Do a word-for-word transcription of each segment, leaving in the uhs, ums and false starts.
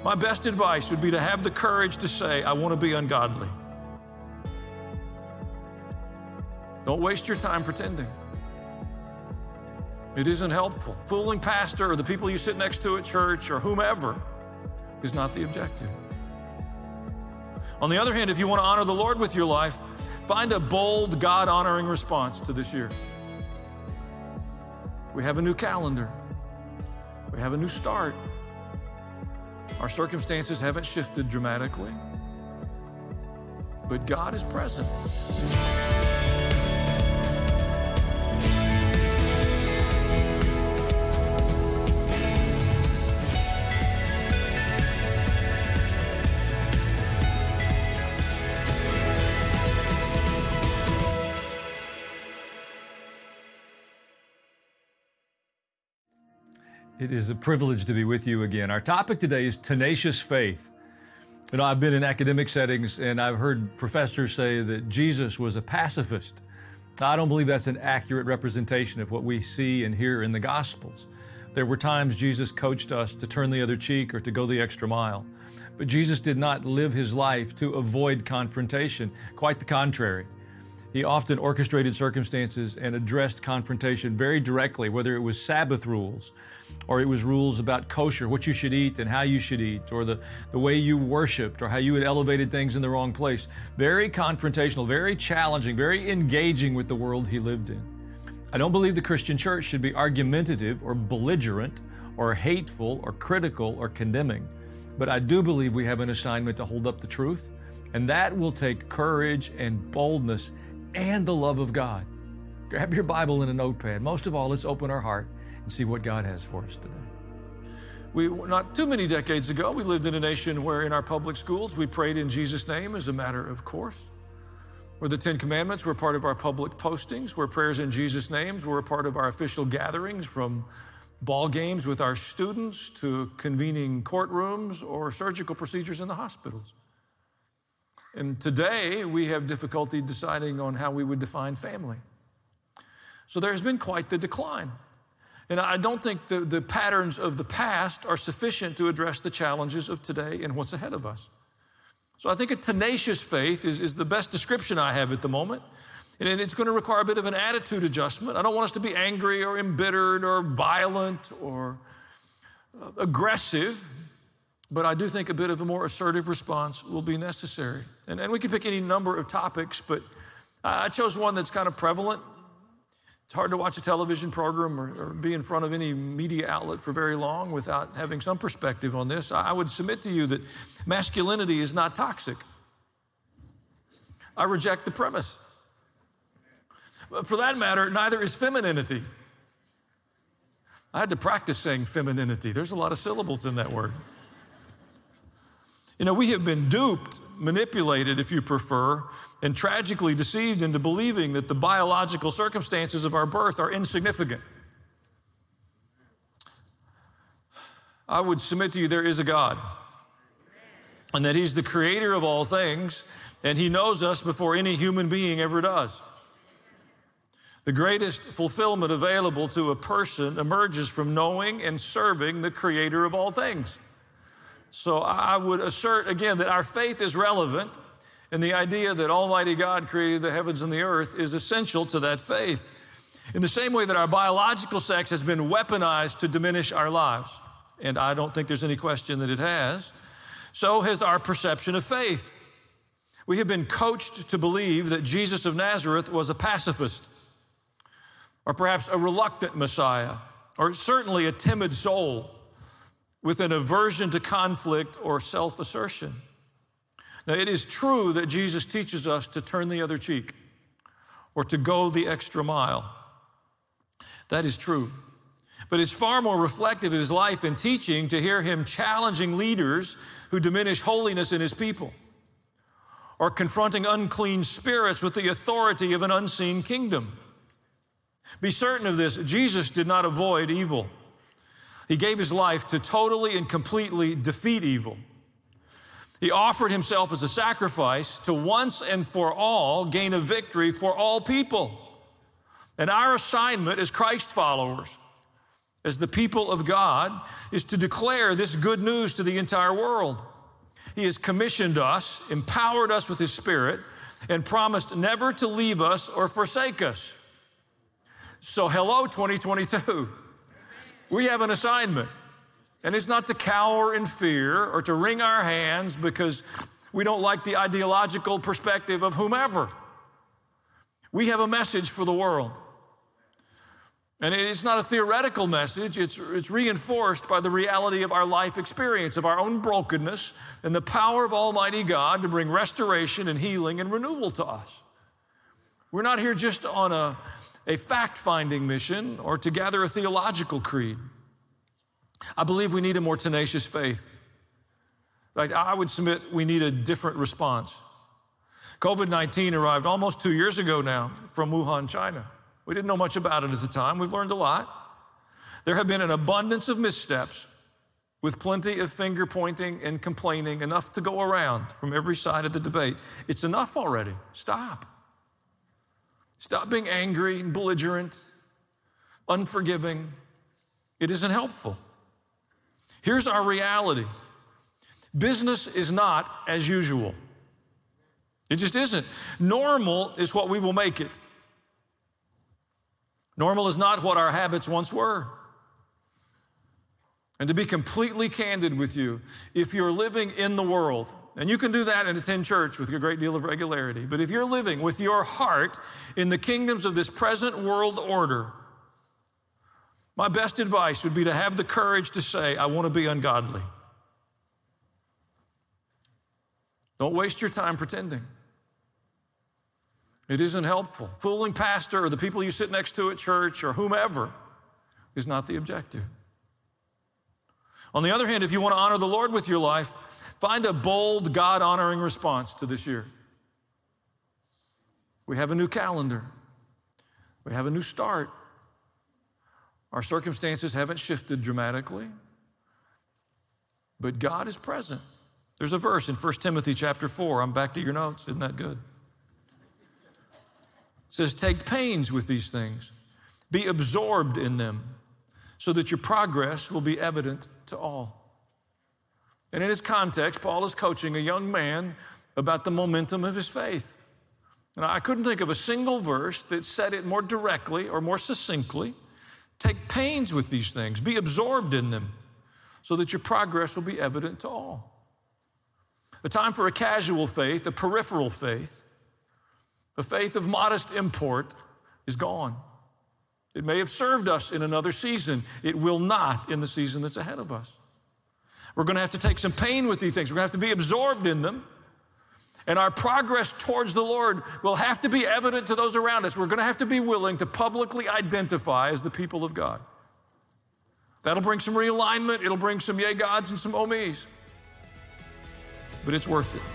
My best advice would be to have the courage to say, I want to be ungodly. Don't waste your time pretending. It isn't helpful. Fooling pastor or the people you sit next to at church or whomever is not the objective. On the other hand, if you want to honor the Lord with your life, find a bold, God-honoring response to this year. We have a new calendar. We have a new start. Our circumstances haven't shifted dramatically, but God is present. It is a privilege to be with you again. Our topic today is tenacious faith. You know, I've been in academic settings and I've heard professors say that Jesus was a pacifist. I don't believe that's an accurate representation of what we see and hear in the Gospels. There were times Jesus coached us to turn the other cheek or to go the extra mile. But Jesus did not live his life to avoid confrontation. Quite the contrary. He often orchestrated circumstances and addressed confrontation very directly, whether it was Sabbath rules or it was rules about kosher, what you should eat and how you should eat, or the, the way you worshiped or how you had elevated things in the wrong place. Very confrontational, very challenging, very engaging with the world he lived in. I don't believe the Christian church should be argumentative or belligerent or hateful or critical or condemning. But I do believe we have an assignment to hold up the truth, and that will take courage and boldness and the love of God. Grab your Bible and a notepad. Most of all, let's open our heart and see what God has for us today. We, not too many decades ago, we lived in a nation where in our public schools we prayed in Jesus' name as a matter of course, where the Ten Commandments were part of our public postings, where prayers in Jesus' names were a part of our official gatherings, from ball games with our students to convening courtrooms or surgical procedures in the hospitals. And today, we have difficulty deciding on how we would define family. So there has been quite the decline. And I don't think the, the patterns of the past are sufficient to address the challenges of today and what's ahead of us. So I think a tenacious faith is, is the best description I have at the moment. And it's going to require a bit of an attitude adjustment. I don't want us to be angry or embittered or violent or uh, aggressive. But I do think a bit of a more assertive response will be necessary. And, and we can pick any number of topics, but I chose one that's kind of prevalent. It's hard to watch a television program or, or be in front of any media outlet for very long without having some perspective on this. I would submit to you that masculinity is not toxic. I reject the premise. But for that matter, neither is femininity. I had to practice saying femininity. There's a lot of syllables in that word. You know, we have been duped, manipulated, if you prefer, and tragically deceived into believing that the biological circumstances of our birth are insignificant. I would submit to you there is a God, and that He's the creator of all things, and He knows us before any human being ever does. The greatest fulfillment available to a person emerges from knowing and serving the creator of all things. So I would assert again that our faith is relevant, and the idea that Almighty God created the heavens and the earth is essential to that faith. In the same way that our biological sex has been weaponized to diminish our lives, and I don't think there's any question that it has, so has our perception of faith. We have been coached to believe that Jesus of Nazareth was a pacifist, or perhaps a reluctant Messiah, or certainly a timid soul with an aversion to conflict or self-assertion. Now, it is true that Jesus teaches us to turn the other cheek or to go the extra mile. That is true. But it's far more reflective of His life and teaching to hear Him challenging leaders who diminish holiness in His people, or confronting unclean spirits with the authority of an unseen kingdom. Be certain of this, Jesus did not avoid evil. He gave His life to totally and completely defeat evil. He offered Himself as a sacrifice to once and for all gain a victory for all people. And our assignment as Christ followers, as the people of God is to declare this good news to the entire world. He has commissioned us, empowered us with His Spirit, and promised never to leave us or forsake us. So hello, twenty twenty-two. We have an assignment, and it's not to cower in fear or to wring our hands because we don't like the ideological perspective of whomever. We have a message for the world. And it's not a theoretical message, it's, it's reinforced by the reality of our life experience, of our own brokenness, and the power of Almighty God to bring restoration and healing and renewal to us. We're not here just on a, a fact-finding mission or to gather a theological creed. I believe we need a more tenacious faith. In fact, I would submit we need a different response. COVID nineteen arrived almost two years ago now from Wuhan, China. We didn't know much about it at the time. We've learned a lot. There have been an abundance of missteps with plenty of finger pointing and complaining, enough to go around from every side of the debate. It's enough already. Stop. Stop being angry and belligerent, unforgiving. It isn't helpful. Here's our reality. Business is not as usual. It just isn't. Normal is what we will make it. Normal is not what our habits once were. And to be completely candid with you, if you're living in the world, and you can do that and attend church with a great deal of regularity, but if you're living with your heart in the kingdoms of this present world order, my best advice would be to have the courage to say, I want to be ungodly. Don't waste your time pretending. It isn't helpful. Fooling pastor or the people you sit next to at church or whomever is not the objective. On the other hand, if you want to honor the Lord with your life, find a bold, God-honoring response to this year. We have a new calendar. We have a new start. Our circumstances haven't shifted dramatically, but God is present. There's a verse in First Timothy chapter four. I'm back to your notes. Isn't that good? It says, take pains with these things. Be absorbed in them so that your progress will be evident to all. And in his context, Paul is coaching a young man about the momentum of his faith. And I couldn't think of a single verse that said it more directly or more succinctly. Take pains with these things. Be absorbed in them so that your progress will be evident to all. A time for a casual faith, a peripheral faith, a faith of modest import is gone. It may have served us in another season. It will not in the season that's ahead of us. We're going to have to take some pain with these things. We're going to have to be absorbed in them. And our progress towards the Lord will have to be evident to those around us. We're going to have to be willing to publicly identify as the people of God. That'll bring some realignment. It'll bring some yea gods and some oh me's. But it's worth it.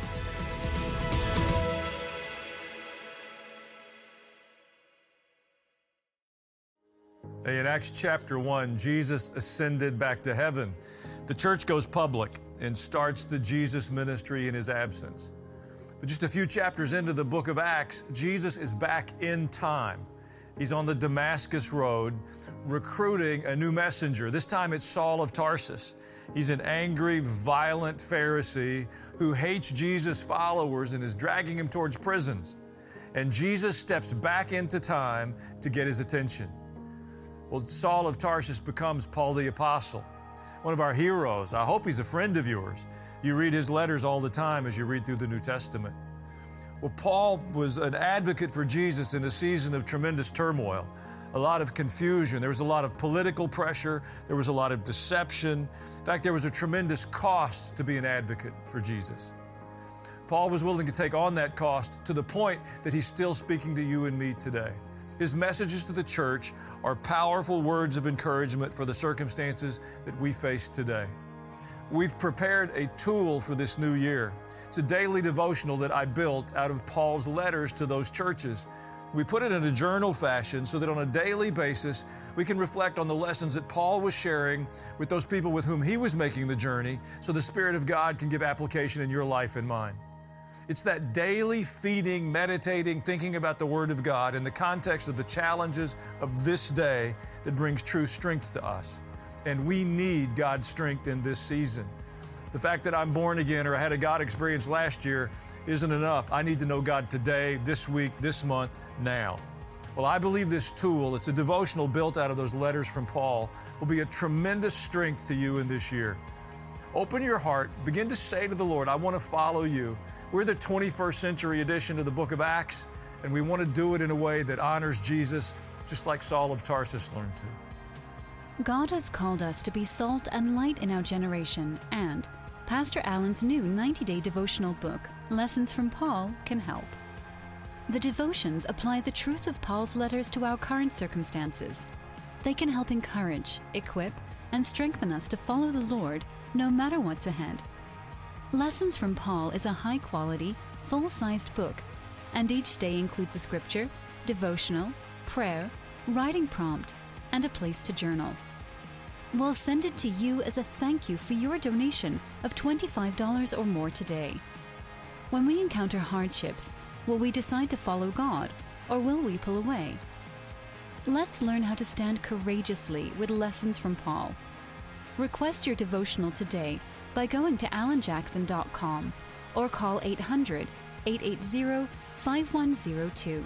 In Acts chapter one, Jesus ascended back to heaven. The church goes public and starts the Jesus ministry in his absence. But just a few chapters into the book of Acts, Jesus is back in time. He's on the Damascus road recruiting a new messenger. This time it's Saul of Tarsus. He's an angry, violent Pharisee who hates Jesus' followers and is dragging him towards prisons. And Jesus steps back into time to get his attention. Well, Saul of Tarsus becomes Paul the Apostle, one of our heroes. I hope he's a friend of yours. You read his letters all the time as you read through the New Testament. Well, Paul was an advocate for Jesus in a season of tremendous turmoil, a lot of confusion. There was a lot of political pressure. There was a lot of deception. In fact, there was a tremendous cost to be an advocate for Jesus. Paul was willing to take on that cost to the point that he's still speaking to you and me today. His messages to the church are powerful words of encouragement for the circumstances that we face today. We've prepared a tool for this new year. It's a daily devotional that I built out of Paul's letters to those churches. We put it in a journal fashion so that on a daily basis, we can reflect on the lessons that Paul was sharing with those people with whom he was making the journey, so the Spirit of God can give application in your life and mine. It's that daily feeding, meditating, thinking about the Word of God in the context of the challenges of this day that brings true strength to us. And we need God's strength in this season. The fact that I'm born again or I had a God experience last year isn't enough. I need to know God today, this week, this month, now. Well, I believe this tool, it's a devotional built out of those letters from Paul, will be a tremendous strength to you in this year. Open your heart, begin to say to the Lord, I want to follow you. We're the twenty-first century edition of the book of Acts, and we want to do it in a way that honors Jesus, just like Saul of Tarsus learned to. God has called us to be salt and light in our generation, and Pastor Allen's new ninety-day devotional book, Lessons from Paul, can help. The devotions apply the truth of Paul's letters to our current circumstances. They can help encourage, equip, and strengthen us to follow the Lord no matter what's ahead. Lessons from Paul is a high-quality, full-sized book, and each day includes a scripture, devotional, prayer, writing prompt, and a place to journal. We'll send it to you as a thank you for your donation of twenty-five dollars or more today. When we encounter hardships, will we decide to follow God, or will we pull away? Let's learn how to stand courageously with Lessons from Paul. Request your devotional today by going to alan jackson dot com or call eight hundred, eight eight zero, five one zero two.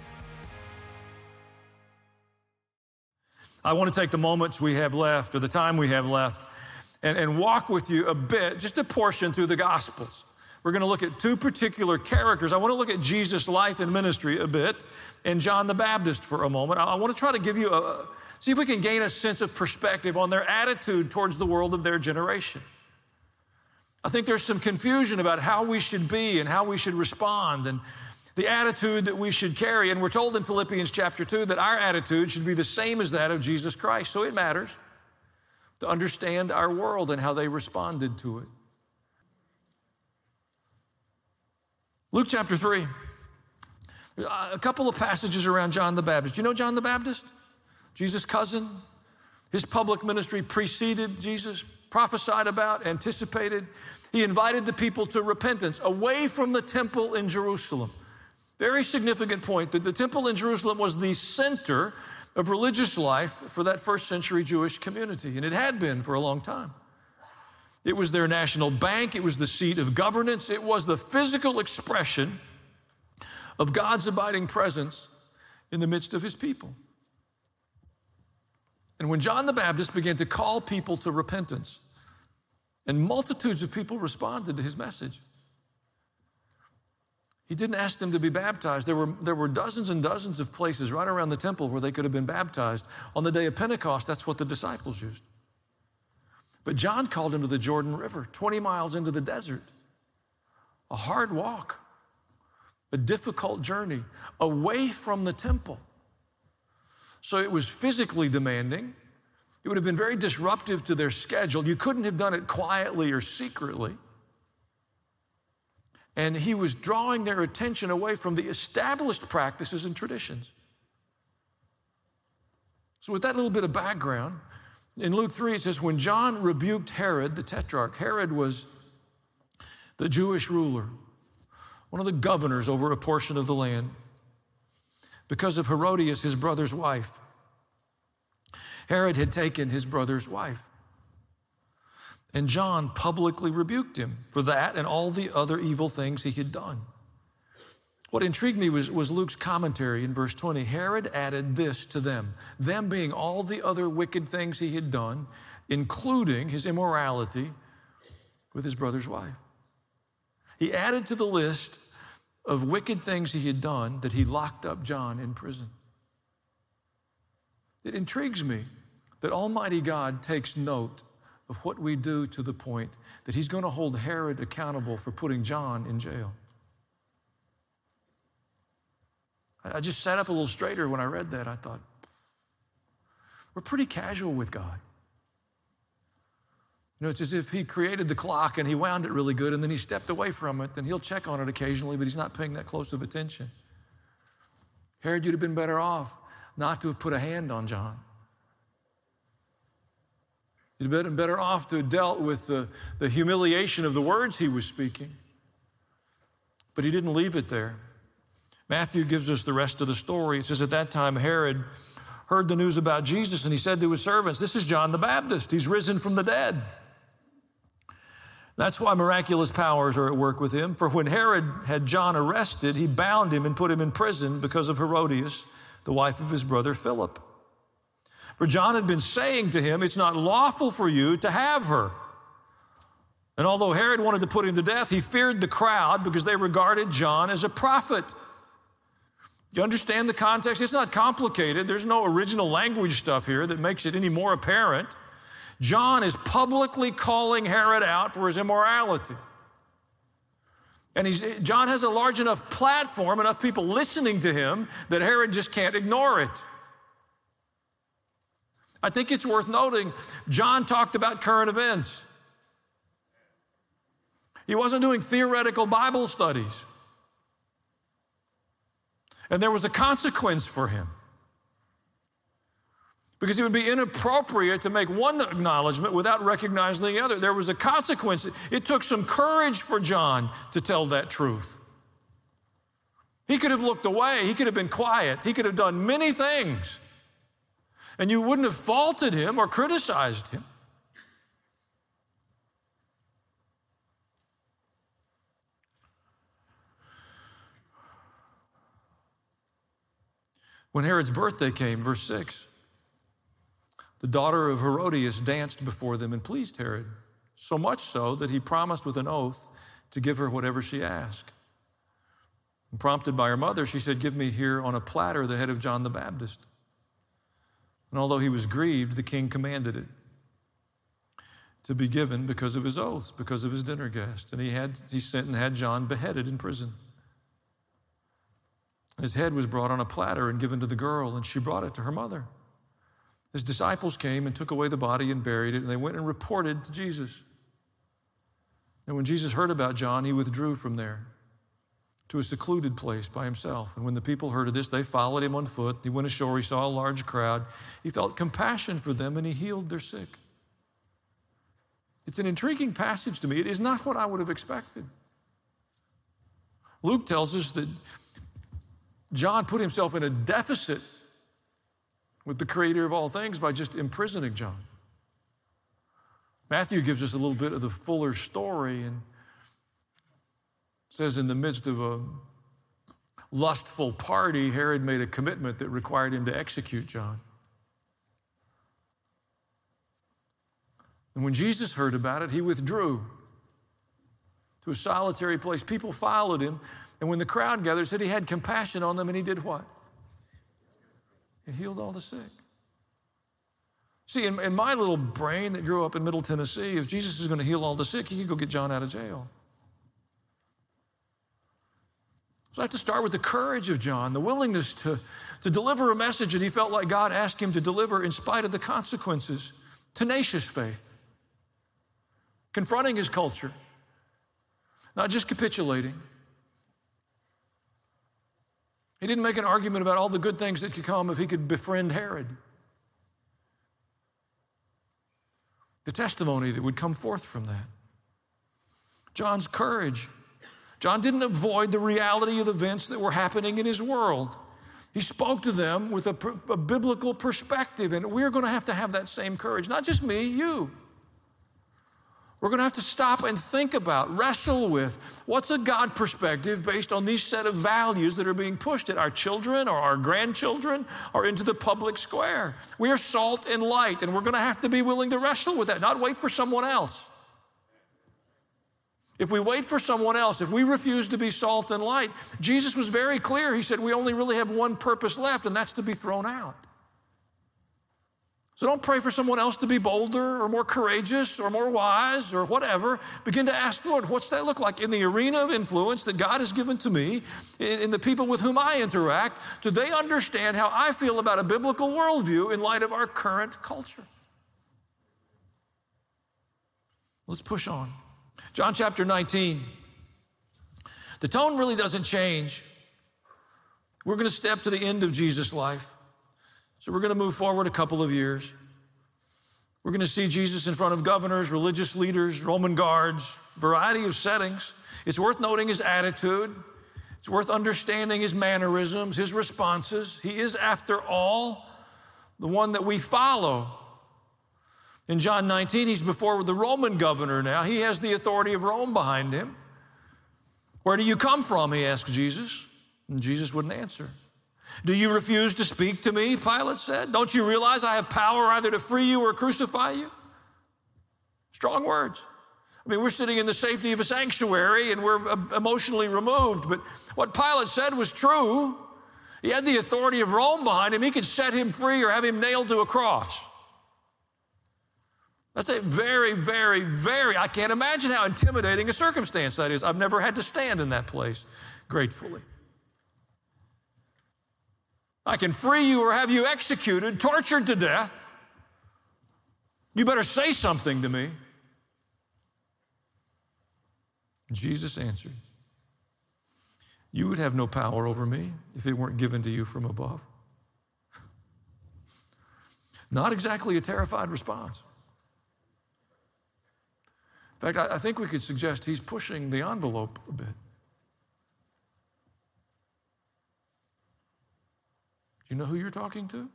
I want to take the moments we have left, or the time we have left, and, and walk with you a bit, just a portion through the Gospels. We're going to look at two particular characters. I want to look at Jesus' life and ministry a bit, and John the Baptist for a moment. I, I want to try to give you a, see if we can gain a sense of perspective on their attitude towards the world of their generation. I think there's some confusion about how we should be and how we should respond and the attitude that we should carry. And we're told in Philippians chapter two that our attitude should be the same as that of Jesus Christ. So it matters to understand our world and how they responded to it. Luke chapter three, a couple of passages around John the Baptist. Do you know John the Baptist? Jesus' cousin. His public ministry preceded Jesus, prophesied about, anticipated. He invited the people to repentance away from the temple in Jerusalem. Very significant point that the temple in Jerusalem was the center of religious life for that first century Jewish community, and it had been for a long time. It was their national bank. It was the seat of governance. It was the physical expression of God's abiding presence in the midst of his people. And when John the Baptist began to call people to repentance, and multitudes of people responded to his message, he didn't ask them to be baptized. There were, there were dozens and dozens of places right around the temple where they could have been baptized. On the day of Pentecost, that's what the disciples used. But John called them to the Jordan River, twenty miles into the desert. A hard walk, a difficult journey away from the temple. So it was physically demanding. It would have been very disruptive to their schedule. You couldn't have done it quietly or secretly. And he was drawing their attention away from the established practices and traditions. So with that little bit of background, in Luke three, it says, when John rebuked Herod, the tetrarch, Herod was the Jewish ruler, one of the governors over a portion of the land, because of Herodias, his brother's wife. Herod had taken his brother's wife. And John publicly rebuked him for that and all the other evil things he had done. What intrigued me was, was Luke's commentary in verse twenty. Herod added this to them, them being all the other wicked things he had done, including his immorality with his brother's wife. He added to the list of wicked things he had done that he locked up John in prison. It intrigues me that Almighty God takes note of what we do to the point that he's going to hold Herod accountable for putting John in jail. I just sat up a little straighter when I read that. I thought, we're pretty casual with God. You know, it's as if he created the clock and he wound it really good and then he stepped away from it, and he'll check on it occasionally, but he's not paying that close of attention. Herod, you'd have been better off not to have put a hand on John. You'd have been better off to have dealt with the, the humiliation of the words he was speaking. But he didn't leave it there. Matthew gives us the rest of the story. It says, at that time, Herod heard the news about Jesus, and he said to his servants, this is John the Baptist. He's risen from the dead. That's why miraculous powers are at work with him. For when Herod had John arrested, he bound him and put him in prison because of Herodias, the wife of his brother Philip. For John had been saying to him, it's not lawful for you to have her. And although Herod wanted to put him to death, he feared the crowd because they regarded John as a prophet. You understand the context? It's not complicated. There's no original language stuff here that makes it any more apparent. John is publicly calling Herod out for his immorality. And he's, John has a large enough platform, enough people listening to him, that Herod just can't ignore it. I think it's worth noting, John talked about current events. He wasn't doing theoretical Bible studies. And there was a consequence for him. Because it would be inappropriate to make one acknowledgement without recognizing the other. There was a consequence. It took some courage for John to tell that truth. He could have looked away. He could have been quiet. He could have done many things. And you wouldn't have faulted him or criticized him. When Herod's birthday came, verse six, the daughter of Herodias danced before them and pleased Herod, so much so that he promised with an oath to give her whatever she asked. And prompted by her mother, she said, give me here on a platter the head of John the Baptist. And although he was grieved, the king commanded it to be given because of his oaths, because of his dinner guest. And he had he sent and had John beheaded in prison. His head was brought on a platter and given to the girl, and she brought it to her mother. His disciples came and took away the body and buried it, and they went and reported to Jesus. And when Jesus heard about John, he withdrew from there to a secluded place by himself. And when the people heard of this, they followed him on foot. He went ashore, he saw a large crowd. He felt compassion for them, and he healed their sick. It's an intriguing passage to me. It is not what I would have expected. Luke tells us that John put himself in a deficit with the creator of all things by just imprisoning John. Matthew gives us a little bit of the fuller story and says in the midst of a lustful party, Herod made a commitment that required him to execute John. And when Jesus heard about it, he withdrew to a solitary place. People followed him. And when the crowd gathered, said he had compassion on them, and he did what? He healed all the sick. See, in, in my little brain that grew up in Middle Tennessee, if Jesus is going to heal all the sick, he could go get John out of jail. So I have to start with the courage of John, the willingness to, to deliver a message that he felt like God asked him to deliver in spite of the consequences. Tenacious faith. Confronting his culture. Not just capitulating. He didn't make an argument about all the good things that could come if he could befriend Herod. The testimony that would come forth from that. John's courage. John didn't avoid the reality of the events that were happening in his world. He spoke to them with a, a biblical perspective, and we're going to have to have that same courage. Not just me, you. We're going to have to stop and think about, wrestle with, what's a God perspective based on these set of values that are being pushed at our children or our grandchildren or into the public square. We are salt and light, and we're going to have to be willing to wrestle with that, not wait for someone else. If we wait for someone else, if we refuse to be salt and light, Jesus was very clear. He said we only really have one purpose left, and that's to be thrown out. So don't pray for someone else to be bolder or more courageous or more wise or whatever. Begin to ask the Lord, what's that look like in the arena of influence that God has given to me, in, in the people with whom I interact? Do they understand how I feel about a biblical worldview in light of our current culture? Let's push on. John chapter nineteen. The tone really doesn't change. We're going to step to the end of Jesus' life. So we're going to move forward a couple of years. We're going to see Jesus in front of governors, religious leaders, Roman guards, variety of settings. It's worth noting his attitude. It's worth understanding his mannerisms, his responses. He is, after all, the one that we follow. In John nineteen, he's before the Roman governor now. He has the authority of Rome behind him. Where do you come from, he asked Jesus. And Jesus wouldn't answer. Do you refuse to speak to me, Pilate said? Don't you realize I have power either to free you or crucify you? Strong words. I mean, we're sitting in the safety of a sanctuary and we're emotionally removed, but what Pilate said was true. He had the authority of Rome behind him. He could set him free or have him nailed to a cross. That's a very, very, very, I can't imagine how intimidating a circumstance that is. I've never had to stand in that place, gratefully. I can free you or have you executed, tortured to death. You better say something to me. Jesus answered, you would have no power over me if it weren't given to you from above. Not exactly a terrified response. In fact, I think we could suggest he's pushing the envelope a bit. Do you know who you're talking to?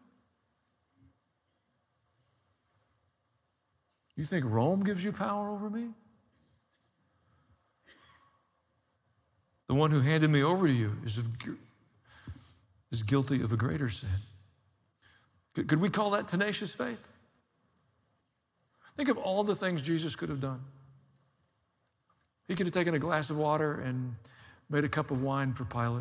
You think Rome gives you power over me? The one who handed me over to you is, of, is guilty of a greater sin. Could, could we call that tenacious faith? Think of all the things Jesus could have done. He could have taken a glass of water and made a cup of wine for Pilate.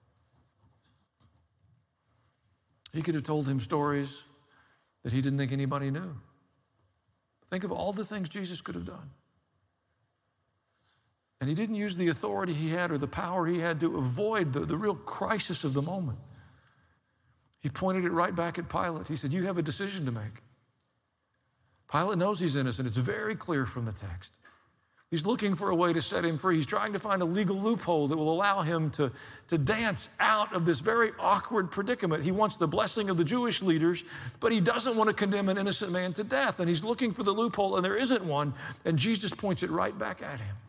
He could have told him stories that he didn't think anybody knew. Think of all the things Jesus could have done. And he didn't use the authority he had or the power he had to avoid the, the real crisis of the moment. He pointed it right back at Pilate. He said, you have a decision to make. Pilate knows he's innocent. It's very clear from the text. He's looking for a way to set him free. He's trying to find a legal loophole that will allow him to, to dance out of this very awkward predicament. He wants the blessing of the Jewish leaders, but he doesn't want to condemn an innocent man to death. And he's looking for the loophole, and there isn't one. And Jesus points it right back at him.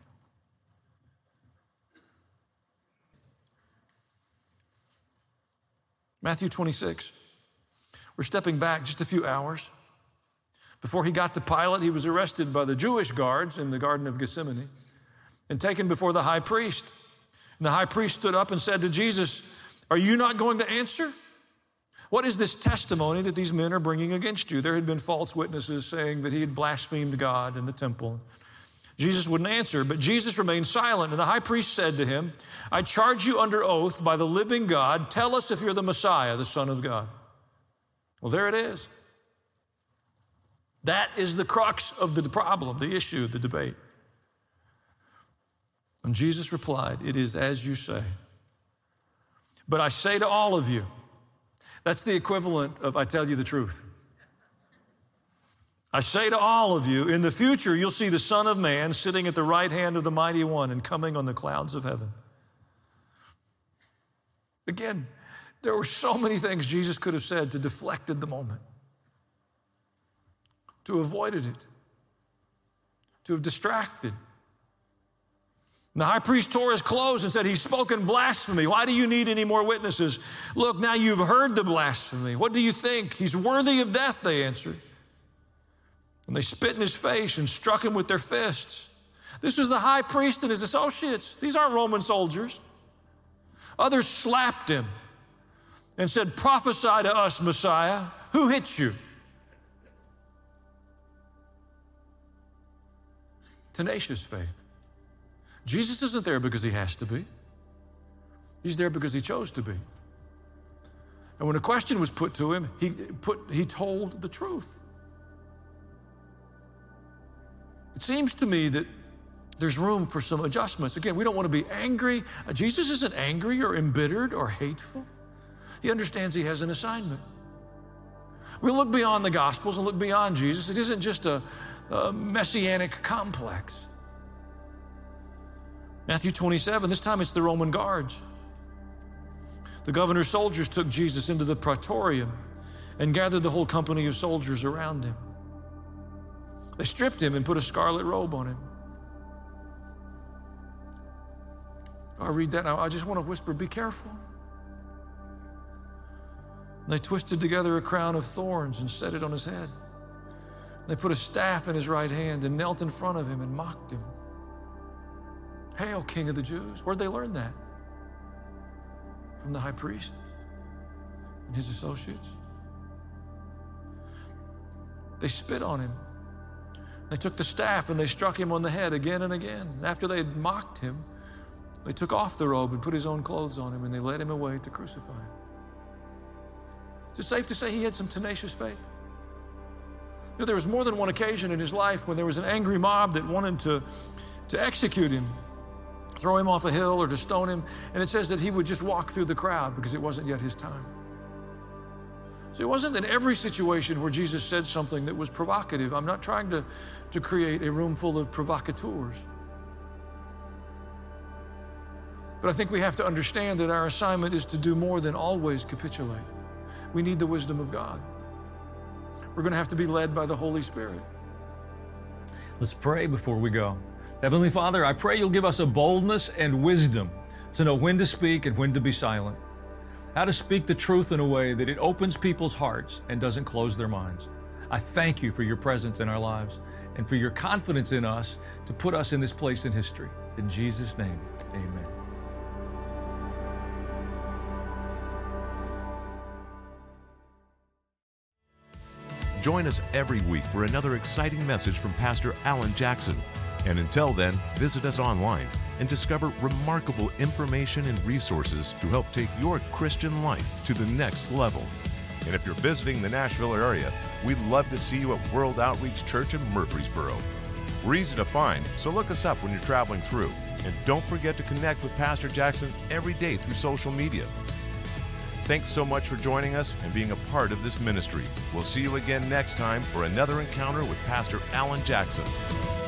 Matthew twenty-six. We're stepping back just a few hours. Before he got to Pilate, he was arrested by the Jewish guards in the Garden of Gethsemane and taken before the high priest. And the high priest stood up and said to Jesus, are you not going to answer? What is this testimony that these men are bringing against you? There had been false witnesses saying that he had blasphemed God in the temple. Jesus wouldn't answer, but Jesus remained silent. And the high priest said to him, I charge you under oath by the living God, tell us if you're the Messiah, the Son of God. Well, there it is. That is the crux of the problem, the issue, the debate. And Jesus replied, it is as you say. But I say to all of you, that's the equivalent of I tell you the truth. I say to all of you, in the future you'll see the Son of Man sitting at the right hand of the Mighty One and coming on the clouds of heaven. Again, there were so many things Jesus could have said to deflected the moment, to have avoided it, to have distracted. And the high priest tore his clothes and said, he's spoken blasphemy. Why do you need any more witnesses? Look, now you've heard the blasphemy. What do you think? He's worthy of death, they answered. And they spit in his face and struck him with their fists. This was the high priest and his associates. These aren't Roman soldiers. Others slapped him and said, prophesy to us, Messiah. Who hit you? Tenacious faith. Jesus isn't there because he has to be. He's there because he chose to be. And when a question was put to him, he, put, he told the truth. It seems to me that there's room for some adjustments. Again, we don't want to be angry. Jesus isn't angry or embittered or hateful. He understands he has an assignment. We look beyond the Gospels and look beyond Jesus. It isn't just a, a messianic complex. Matthew twenty-seven, this time it's the Roman guards. The governor's soldiers took Jesus into the praetorium and gathered the whole company of soldiers around him. They stripped him and put a scarlet robe on him. I read that, I just want to whisper, be careful. They twisted together a crown of thorns and set it on his head. They put a staff in his right hand and knelt in front of him and mocked him. Hail, King of the Jews. Where'd they learn that? From the high priest and his associates. They spit on him. They took the staff and they struck him on the head again and again. After they had mocked him, they took off the robe and put his own clothes on him, and they led him away to crucify him. Is it safe to say he had some tenacious faith? You know, there was more than one occasion in his life when there was an angry mob that wanted to, to execute him, throw him off a hill or to stone him, and it says that he would just walk through the crowd because it wasn't yet his time. So it wasn't in every situation where Jesus said something that was provocative. I'm not trying to, to create a room full of provocateurs. But I think we have to understand that our assignment is to do more than always capitulate. We need the wisdom of God. We're going to have to be led by the Holy Spirit. Let's pray before we go. Heavenly Father, I pray you'll give us a boldness and wisdom to know when to speak and when to be silent. How to speak the truth in a way that it opens people's hearts and doesn't close their minds. I thank you for your presence in our lives and for your confidence in us to put us in this place in history. In Jesus' name, amen. Join us every week for another exciting message from Pastor Alan Jackson. And until then, visit us online and discover remarkable information and resources to help take your Christian life to the next level. And if you're visiting the Nashville area, we'd love to see you at World Outreach Church in Murfreesboro. We're easy to find, so look us up when you're traveling through. And don't forget to connect with Pastor Jackson every day through social media. Thanks so much for joining us and being a part of this ministry. We'll see you again next time for another encounter with Pastor Alan Jackson.